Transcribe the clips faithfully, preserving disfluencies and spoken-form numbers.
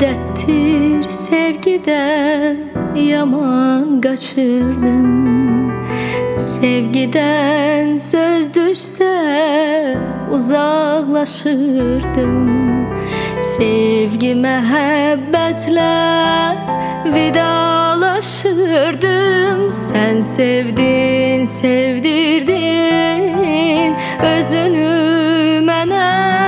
müddətdir sevgidən yaman qaçırdım. Sevgidən söz düşsə uzaqlaşırdım. Sevgi məhəbbətlə vidalaşırdım. Sən sevdin, sevdirdin özünü mənə.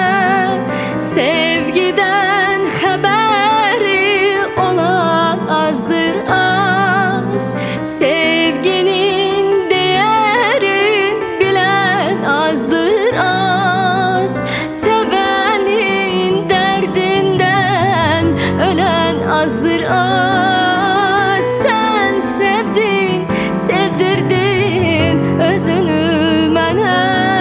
Sevgidən xəbəri olan azdır az. Sevginin değerin bilən azdır az. Sevenin derdinden ölen azdır az. Sen sevdin, sevdirdin özünü mənə.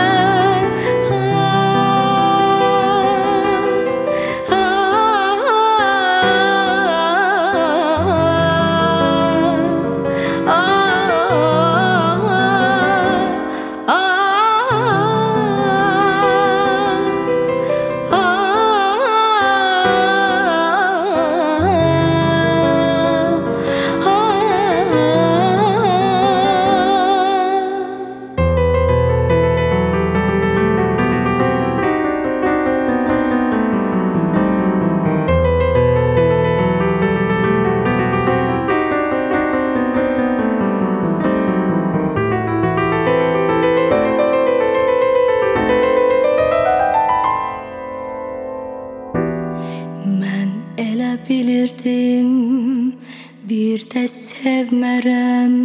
Mən elə bilirdim, bir də sevmərəm.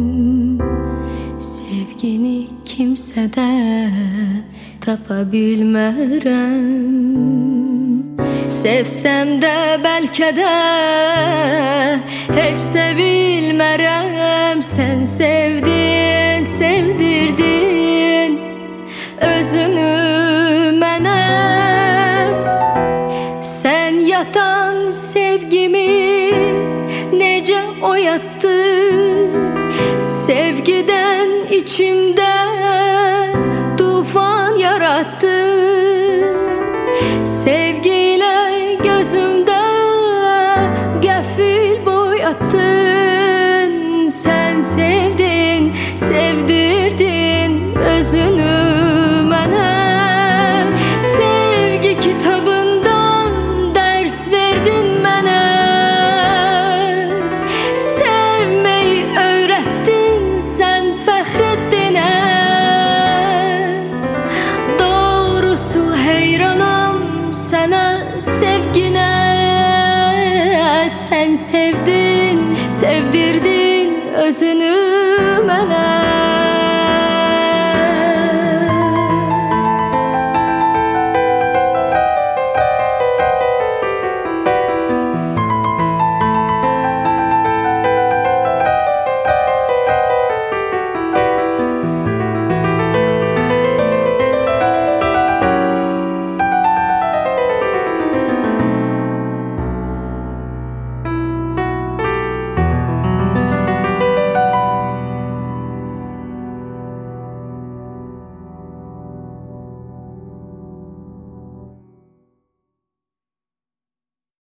Sevgini kimsədə tapa bilmərəm. Sevsəm də bəlkə də heç sevilmərəm. Sən sevdin, sevdirdin özünü mənə. Sen yatan sevgimi nece oyattın. Sevgiden içimde tufan yarattın. Sevgiyle gözümde gafil boyattın. Sen sevdin, sevdirdin özünü mənə. Sevgi kitabından ders verdin mənə. Sevmeyi öğrettin, sen fəxreddinə. Doğrusu heyranam sənə, sevginə. Sen sevdin, sevdirdin özünü mənə.